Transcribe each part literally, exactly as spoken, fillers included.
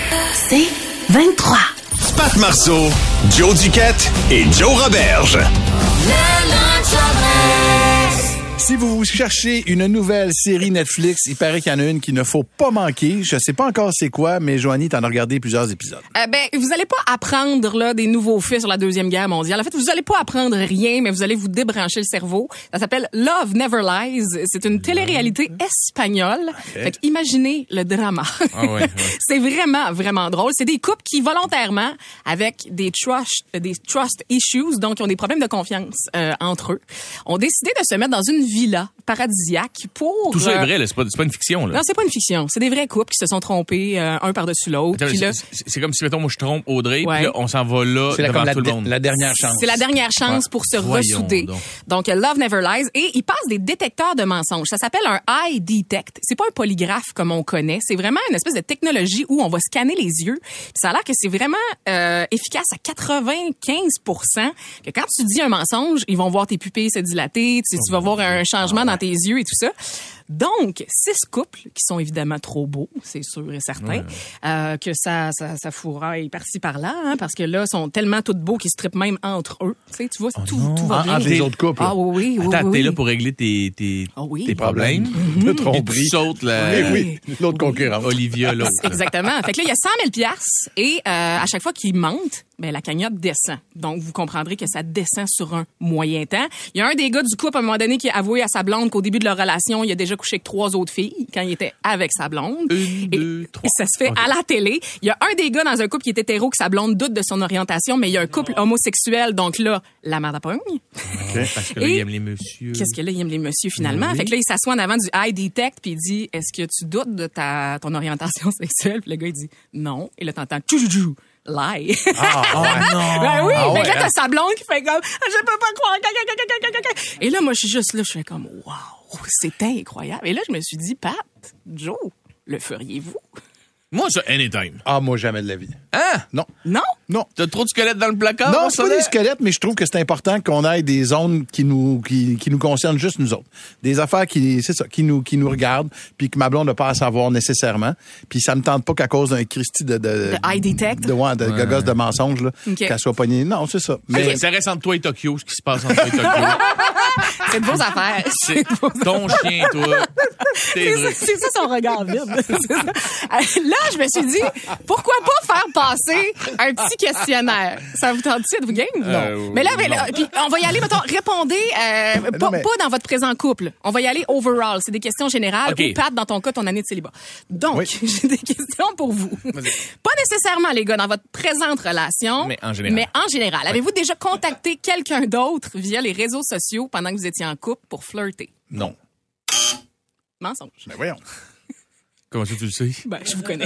C'est vingt-trois. Pat Marceau, Joe Duquette et Joe Roberge. Si vous cherchez une nouvelle série Netflix, il paraît qu'il y en a une qu'il ne faut pas manquer. Je sais pas encore c'est quoi, mais Joanie, t'en as regardé plusieurs épisodes. Euh, ben, vous allez pas apprendre là des nouveaux faits sur la Deuxième Guerre mondiale. En fait, vous allez pas apprendre rien, mais vous allez vous débrancher le cerveau. Ça s'appelle Love Never Lies. C'est une télé-réalité espagnole. Okay. Fait qu'imaginez le drama. Ah ouais, ouais. C'est vraiment, vraiment drôle. C'est des couples qui, volontairement, avec des trust, des trust issues, donc ils ont des problèmes de confiance euh, entre eux, ont décidé de se mettre dans une villa paradisiaque pour... Tout ça est euh, vrai, là. C'est pas, c'est pas une fiction, là. Non, c'est pas une fiction. C'est des vrais couples qui se sont trompés euh, un par-dessus l'autre. Attends, Puis là, c'est, c'est comme si, mettons, moi, je trompe Audrey, Ouais. puis là, on s'en va là C'est la, devant comme la, tout le de- monde. la dernière chance. c'est la dernière chance Ouais. pour se Voyons ressouder. donc. Donc, Love Never Lies. Et il passe des détecteurs de mensonges. Ça s'appelle un eye detect. C'est pas un polygraphe comme on connaît. C'est vraiment une espèce de technologie où on va scanner les yeux. Puis ça a l'air que c'est vraiment euh, efficace à quatre-vingt-quinze pour cent. Que quand tu dis un mensonge, ils vont voir tes pupilles se dilater. Tu, sais, tu vas voir un changement dans tes yeux et tout ça. Donc, six couples qui sont évidemment trop beaux, c'est sûr et certain, euh, que ça, ça, ça fourraille par-ci par-là, hein, parce que là, ils sont tellement tous beaux qu'ils se trippent même entre eux. Tu sais, tu vois, tout, tout va En- bien. entre les autres couples. Ah oui, oui, oui. Attends, oui, t'es oui. là pour régler tes, tes, Ah oui. tes problèmes. De Et tu tromperie. sautes la... Oui, oui, l'autre concurrent. Olivia, là. Exactement. Fait que là, il y a cent mille piastres et euh, à chaque fois qu'ils mentent, ben la cagnotte descend. Donc, vous comprendrez que ça descend sur un moyen temps. Il y a un des gars du couple, à un moment donné, qui a avoué à sa blonde qu'au début de leur relation, il a déjà couché avec trois autres filles quand il était avec sa blonde. Une, et, deux, trois. et ça se fait Ok. à la télé. Il y a un des gars dans un couple qui est hétéro, que sa blonde doute de son orientation, mais il y a un couple homosexuel. Donc là, la merde à pogne. Parce que là, Et- il aime les messieurs. Qu'est-ce que là, il aime les messieurs finalement? Oui. Fait que là, il s'assoit en avant du eye detect puis il dit, est-ce que tu doutes de ta, ton orientation sexuelle? Puis le gars, il dit, non. Et là, t'entends, tchou-chou-chou, lie. Ah, ouais. non! Ben oui, Ah fait ouais, que là, hein? t'as sa blonde qui fait comme, je peux pas croire. Et là, moi, je suis juste là, je fais comme, wow, c'est incroyable. Et là, je me suis dit, Pat, Joe, le feriez-vous? Moi, ça, anytime. Ah, moi, jamais de la vie. Hein? Non. Non? Non. T'as trop de squelettes dans le placard? Non, on c'est pas savait? des squelettes, mais je trouve que c'est important qu'on ait des zones qui nous qui, qui nous concernent juste nous autres. Des affaires qui c'est ça, qui nous qui nous regardent, puis que ma blonde n'a pas à savoir nécessairement. Puis ça me tente pas qu'à cause d'un Christy de de De eye detect? de, ouais, de Ouais. gogos de mensonges là, Ok. qu'elle soit pognée. Non, c'est ça. Mais Mais ça reste entre toi et Tokyo, ce qui se passe entre toi et Tokyo. C'est de vos affaires. C'est ton chien, toi. Tes C'est ça, trucs. c'est ça son regard vide. C'est ça. Euh, Là, je me suis dit, pourquoi pas faire passer un petit questionnaire? Ça vous tente-tu de vous game? Euh, mais là, mais là, puis on va y aller, mettons, répondez, euh, pas, mais- pas dans votre présent couple. On va y aller overall. C'est des questions générales. OK. Ou Pat, dans ton cas, ton année de célibat. Donc, Oui. j'ai des questions pour vous. Pas nécessairement, les gars, dans votre présente relation. Mais en général. Mais en général. Avez-vous déjà contacté quelqu'un d'autre via les réseaux sociaux pendant que vous étiez en couple pour flirter? non. Mensonge. Mais voyons. Comment ça, tu le sais? Ben, je vous connais.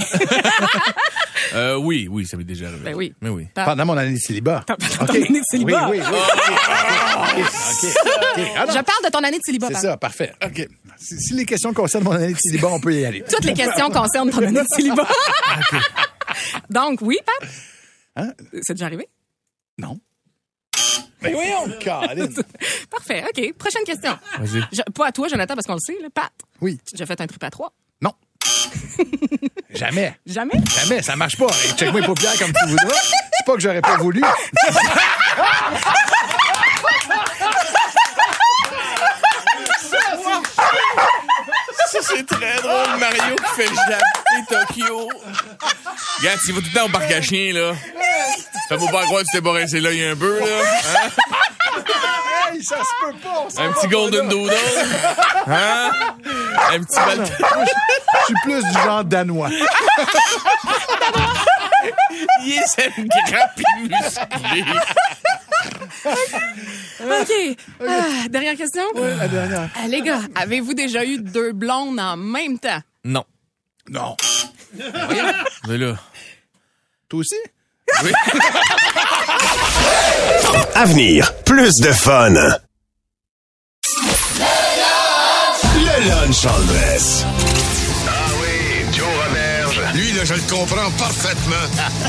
Euh, oui, oui, ça m'est déjà arrivé. Ben oui. Mais oui. Pat. Pendant mon année de célibat. Pendant ton année de célibat. Oui, oui, oui. OK, OK, OK. Ah non, Je parle de ton année de célibat. c'est Pat. ça, parfait. OK. Si, si les questions concernent mon année de célibat, on peut y aller. Toutes les questions concernent ton année de célibat. Donc, oui, Pat? Hein? C'est déjà arrivé? Non. Mais voyons, Caroline. Parfait, OK. Prochaine question. Vas-y. Je- pas à toi, Jonathan, parce qu'on le sait, là. Pat, Oui. tu as déjà fait un trip à trois? Non. Jamais. Jamais? Jamais, ça marche pas. Hey, check-moi les paupières comme tu voudras. C'est pas que j'aurais pas voulu. Ça, c'est très drôle, Mario qui fait japper Tokyo. Regarde, tu vas tout le temps au parc à chiens, là. Ça faut pas croire que tu t'es pas rincé l'œil un peu, là. Hein? Hey, ça se peut pas. ça Un va petit pas, golden là. doodle. Hein? Un petit bal... Je suis plus du genre danois. Il est cette grappe musclée. OK. Ah, dernière question? La dernière. Ah, les gars, avez-vous déjà eu deux blondes en même temps? Non. Non. Mais là... Toi aussi? Oui. À venir, plus de fun. Le lunch en dress. Ah oui, Joe Roberge. Lui, là, je le comprends parfaitement.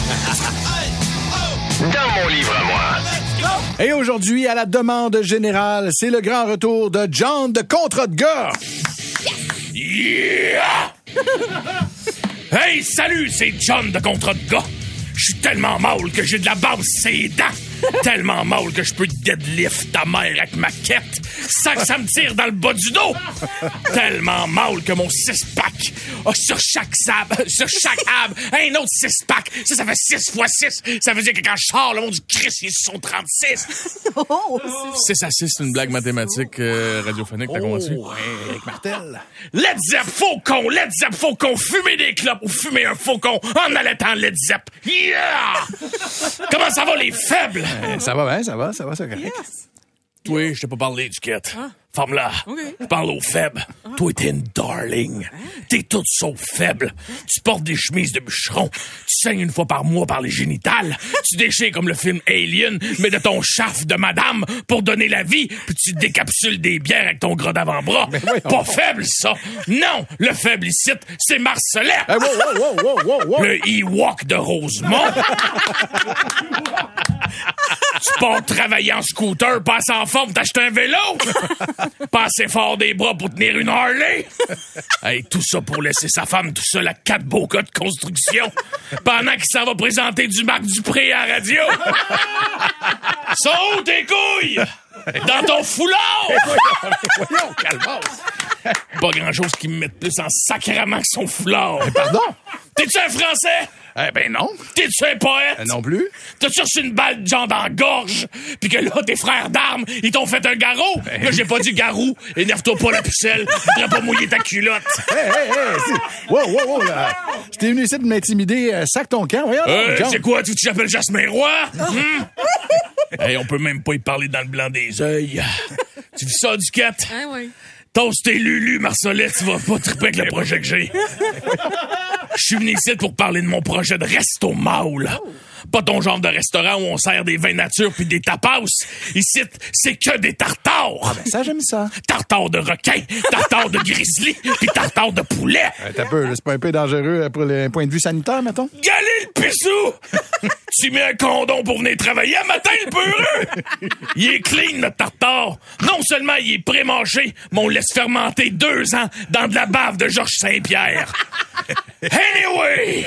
Dans mon livre à moi. Et aujourd'hui, à la demande générale, c'est le grand retour de John de Contre de gars. Yeah! Hey, salut, c'est John de Contrat de gars. Je suis tellement mâle que j'ai de la barbe ses dents. Tellement mâle que je peux deadlift ta mère avec ma quête sans que ça me tire dans le bas du dos. Tellement mâle que mon six-pack a sur chaque sab, sur chaque ab, un autre six-pack. Ça, ça fait six fois six. Ça veut dire que quand je sors, le monde du Christ, ils sont trente-six. Oh, six à six, c'est une blague mathématique euh, radiophonique, t'as compris? Oh, ouais, avec Martel. Led Zepp, faucon, Led Zepp, faucon, fumer des clopes ou fumer un faucon en allaitant Led Zepp. Yeah! Comment ça va, les faibles? Euh, ça va bien, ça va, ça va, ça correct. yes. Toi, je t'ai pas parlé du quête. Ah. Femme-là, OK. je parle aux faibles. Ah. Toi, t'es une darling. T'es toute sauf faible. Tu portes des chemises de bûcheron. Tu saignes une fois par mois par les génitales. Tu déchires comme le film Alien, mais de ton chaf de madame pour donner la vie, puis tu décapsules des bières avec ton gras d'avant-bras. Pas faible, ça. Non, le faible ici, c'est Marcelet. Hey, wow, wow, wow, wow, wow, wow. Le Ewok de Rosemont. Tu pars travailler en scooter, passe en forme, t'achètes un vélo. Pas assez fort des bras pour tenir une Harley. Hey, tout ça pour laisser sa femme tout seul à quatre beaux gars de construction pendant qu'il s'en va présenter du Marc Dupré à la radio. Sont où tes couilles? Dans ton foulard! Voyons, calmos. Pas grand-chose qui me mette plus en sacrament que son foulard. Pardon? T'es-tu un Français? Eh ben non. T'es-tu un poète? Euh, non plus. T'as-tu reçu une balle de genre dans la gorge? Pis que là, tes frères d'armes, ils t'ont fait un garrot? Là, j'ai pas dit garou. Énerve-toi pas la pucelle. Faudrait pas mouiller ta culotte. Hey, hey, hey. c'est- Wow, wow, wow, là. Je t'ai venu ici de m'intimider. Euh, sac ton camp, voyons. Euh, John. c'est quoi? Tu t'appelles Jasmin Roy? Hmm? Hey, on peut même pas y parler dans le blanc des yeux. Tu vis ça, Duquette? Ah, ouais. Toast et Lulu, Marcelet, tu vas pas triper avec le projet que j'ai. Je suis venu ici pour parler de mon projet de resto maul. Pas ton genre de restaurant où on sert des vins nature puis des tapas. Ici, c'est que des tartares. Ça, j'aime ça. Tartare de requin, tartare de grizzly puis tartare de poulet. Euh, T'as peu, là, c'est pas un peu dangereux pour le point de vue sanitaire, mettons? Galé le pissou! Tu mets un condom pour venir travailler à matin, le peureux! Il est clean, notre tartare. Non seulement il est pré-mâché, mais on le laisse fermenter deux ans dans de la bave de Georges Saint-Pierre. Anyway!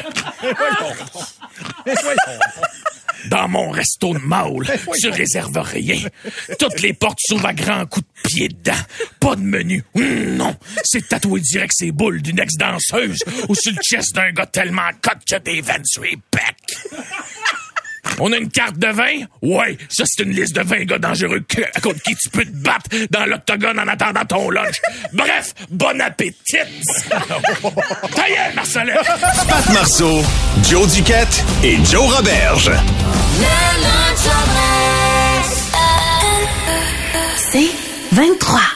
Dans mon resto de Maul, tu réserves rien. Toutes les portes s'ouvrent à grands coups de pied dedans. Pas de menu. Hum, non, c'est tatoué direct ses boules d'une ex-danseuse ou sur le chest d'un gars tellement cote que des veines sur les pecs. On a une carte de vin? Ouais, ça c'est une liste de vingt gars dangereux que, à contre qui tu peux te battre dans l'octogone en attendant ton lunch. Bref, bon appétit! Ta gueule, Marcelet! Pat Marceau, Joe Duquette et Joe Roberge. C'est vingt-trois.